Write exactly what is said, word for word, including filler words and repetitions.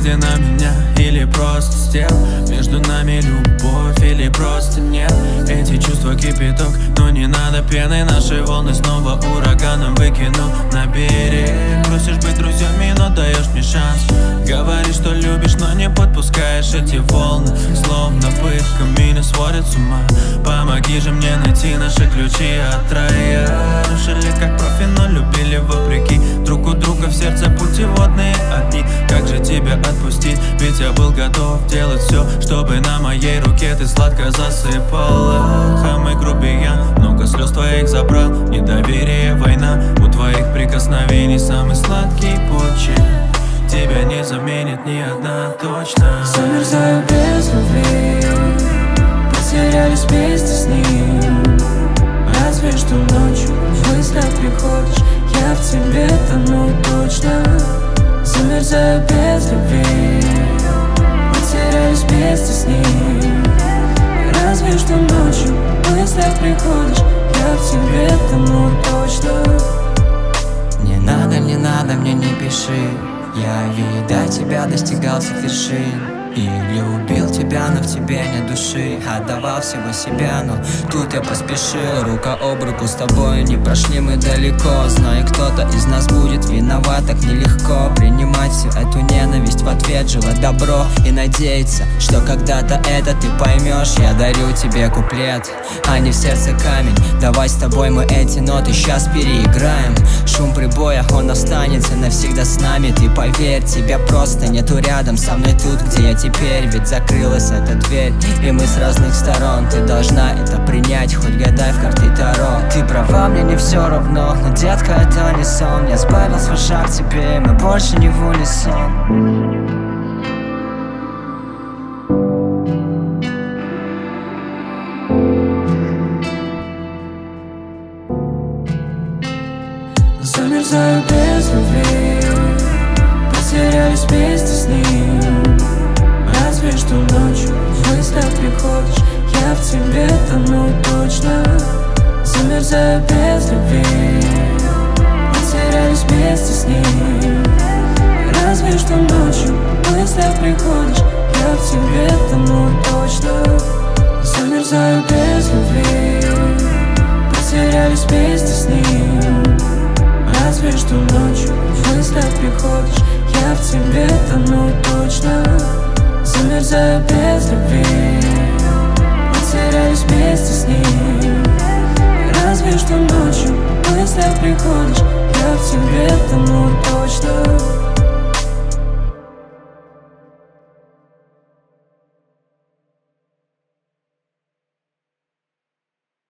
Глядя на меня или просто степ, между нами любовь или просто нет. Эти чувства кипяток, но не надо пены. Наши волны снова ураганом выкину на берег. Просишь быть друзьями, но даешь мне шанс. Говоришь, что любишь, но не подпускаешь эти волны. Словно пытка меня сводит с ума. Помоги же мне найти наши ключи от рая. Рушили как профи, но любили вопреки. Друг у друга в сердце путеводные огни. Как же тебя отпустить? Ведь я был готов делать все, чтобы на моей руке ты сладко засыпала. Хам и грубиян, много слез твоих забрал. Недоверие, война, у твоих прикосновений самый сладкий почерк. Тебя не заменит ни одна точно. Замерзаю без любви, потерялись вместе с ним. Разве что ночью в мыслях приходишь, я в тебе тону точно. Замерзаю без любви, потерялись вместе с ним. Разве что ночью в мыслях приходишь, я в тебе тону точно. Не надо, не надо, мне не пиши. Я, видать, тебя достигал всех вершин. И любил тебя, но в тебе нет души. Отдавал всего себя, но тут я поспешил. Рука об руку с тобой, не прошли мы далеко. Знаю, кто-то из нас будет виноват, так нелегко принимать всю эту ненависть в ответ, желать добро и надеяться, что когда-то это ты поймешь. Я дарю тебе куплет, а не в сердце камень. Давай с тобой мы эти ноты сейчас переиграем. Шум прибоя, он останется навсегда с нами. Ты поверь, тебя просто нету рядом со мной тут, где я теперь. Ведь закрылась эта дверь, и мы с разных сторон. Ты должна это принять, хоть гадай в карты Таро. Ты права, мне не все равно, но, детка, это не сон. Я сбавил свой шаг к тебе, мы больше не в унисон. Замерзаю без любви, потерялись вместе с ним. Разве что ночью в мыслях приходишь, я в тебе тону точно. Замерзаю без любви, потерялись вместе с ним. Разве что ночью в мыслях приходишь, я в тебе тону точно. Замерзаю без любви, потерялись вместе с ним. Разве что ночью в мыслях приходишь, я в тебе тону точно. Замерзаю без любви, потерялись вместе с ним. Разве что ночью в мыслях приходишь, я в тебе тону